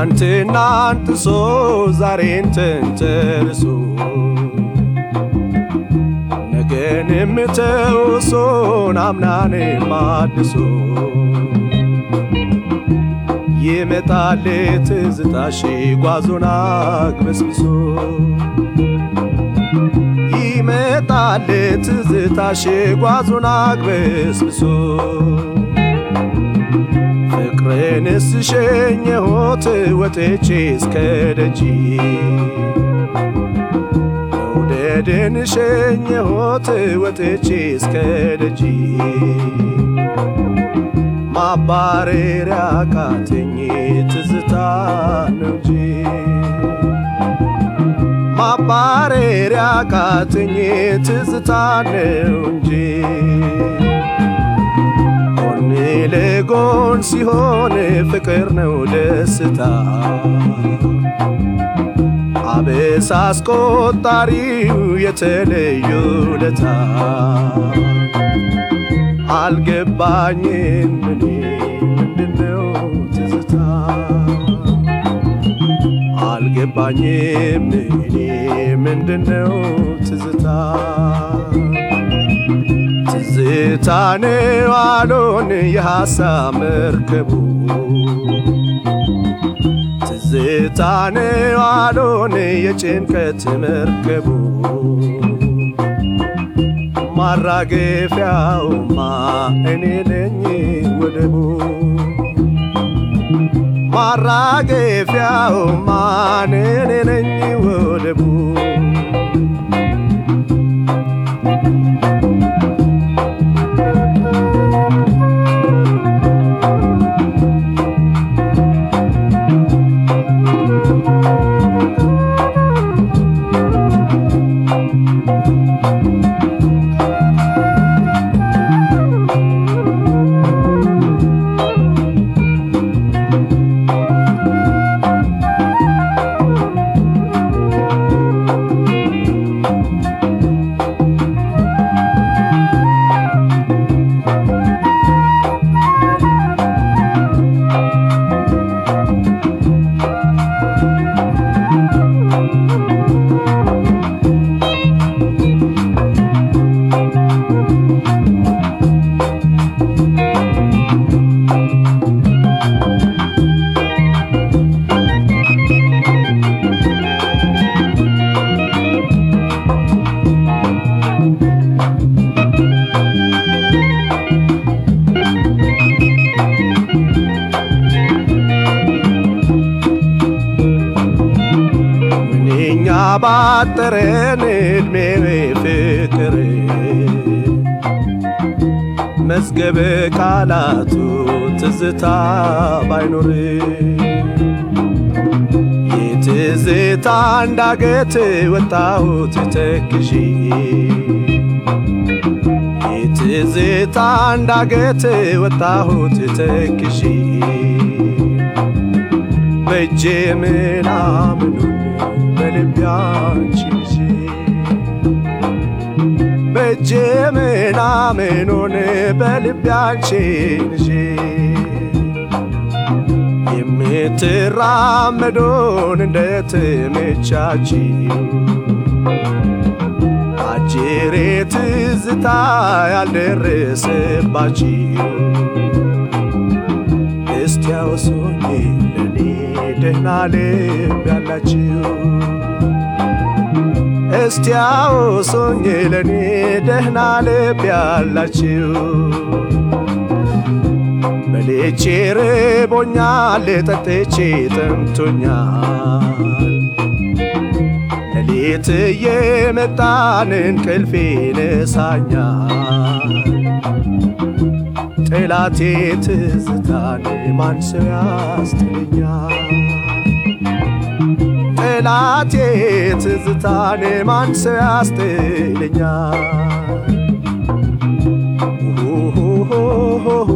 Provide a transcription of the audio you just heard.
ትናንትናን ጥሶ ዛሬን ተንተርሶ ነገንም ተውሶ አምናንም አድሶ ይመጣል ትዝታሽ ጓዞን አግበስብሶ ይመጣል ትዝታሽ ጓዞን አግበስብሶ ፍቅርንስ ሸኘሁት ወጥቼ እስከ ደጅ መውደድን ሸኘሁት ወጥቼ እስከ ደጅ ማባረሪያ አቃተኝ ትዝታ ነው እንጂ ማባረሪያ አቃተኝ ትዝታ ነው እንጂ ጎን ለጎን ሲሆን ፍቅር ነው ደስታ አበሳ አስቆጣሪው የተለዩ ለታ አልገባኝም እኔ ምንድነው ትዝታ አልገባኝም እኔ ምንድነው ትዝታ ትዝታ ነው አሎን የሐሳብ መርከቡ ትዝታ ነው አሎን የጭንቀት መርከቡ ማራገፊያውማ እኔ ነኝ ወደቡ ማራገፊያውማ እኔ ነኝ ወደቡ ባጠረን እድሜ ፍቅር መዝገበ ቃላቱ ትዝታ ባይኖር የትዝታ እንዳገት ወጣሁት ተክዤ የትዝታ እንዳገት ወጣሁት ተክዤ በእጄ ምናምኑን በልቤ አንቺን ይዤ በእጄ ምናምኑን በልቤ አንቺን ይዤ የምትራመዱን እንደተመቻችሁ አጭሬ ትዝታ ያልደረሰባችሁ እስቲ አውሱኝ ለኔ ደህና ልብ ያላችሁ እስቲ አውሱኝ ለኔ ደህና ልብ ያላችሁ በልቼ ርቦኛል ጠጥቼ ጠምቶኛል ሌሊት እየመጣን እንቅልፍ ይነሳኛል ጠላቴ ትዝታን ማን ሰው ያስጥለኛል ጠላቴ ትዝታን ማን ሰው ያስጥለኛል